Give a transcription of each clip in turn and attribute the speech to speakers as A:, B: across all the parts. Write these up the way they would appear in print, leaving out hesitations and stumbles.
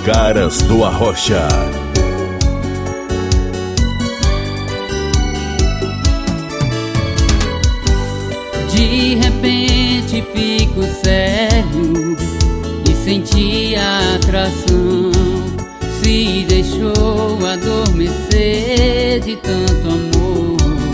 A: Caras do Arrocha.
B: De repente fico sério e senti a atração. Se deixou adormecer de tanto amor.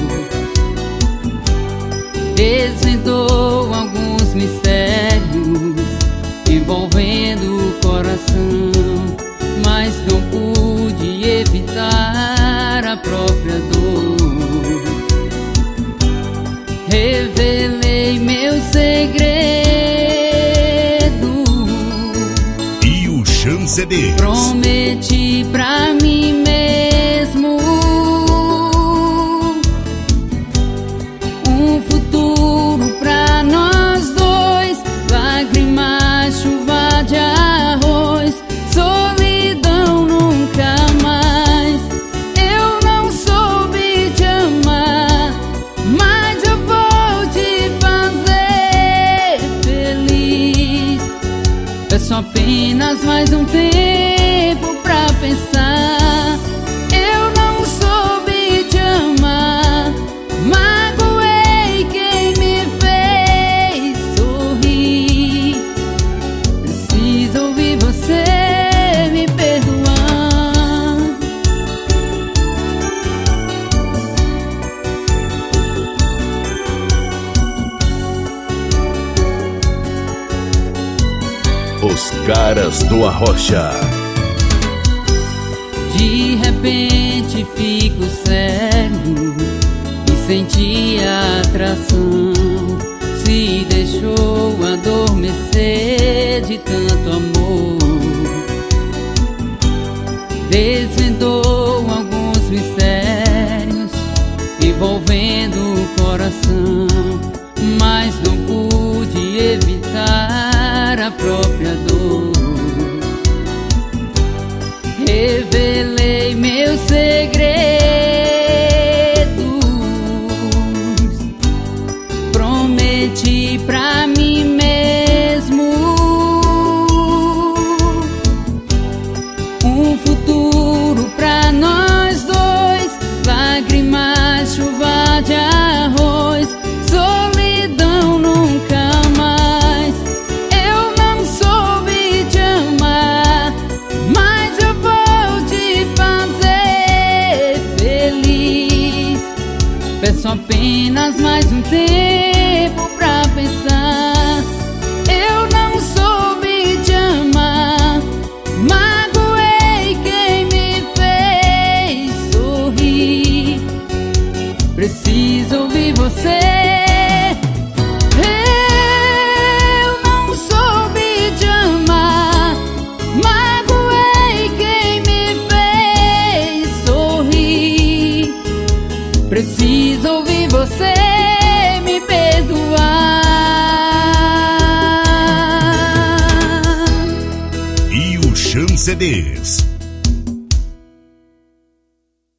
B: Desvendou alguns mistérios envolvendo o coração, mas não pude evitar a própria dor. Revelei meu segredo
A: E o CDs.
B: Prometi pra mim mesmo um futuro pra nós dois. Lágrimas, chuva de arroz, solidão nunca mais. Eu não soube te amar, mas eu vou te fazer feliz. Peço apenas mais um tempo pra pensar. Eu não soube te amar, magoei quem me fez sorrir. Preciso ouvir você me perdoar.
A: Os Caras do Arrocha.
B: De repente fico sério e senti a atração. Se deixou adormecer de tanto amor. Desvendou alguns mistérios envolvendo o coração, mas não pude evitar a própria dor. Revelei meus segredos, prometi pra mim mesmo um futuro pra nós dois. Lágrimas, chuva de arroz, solidão nunca mais. Eu não soube te amar, mas eu vou te fazer feliz. Peço apenas mais um tempo pra pensar. Eu não soube te amar, magoei quem me fez sorrir. Preciso ouvir você. Eu não soube te amar, magoei quem me fez sorrir. Preciso ouvir você me perdoar.
A: E o CDs.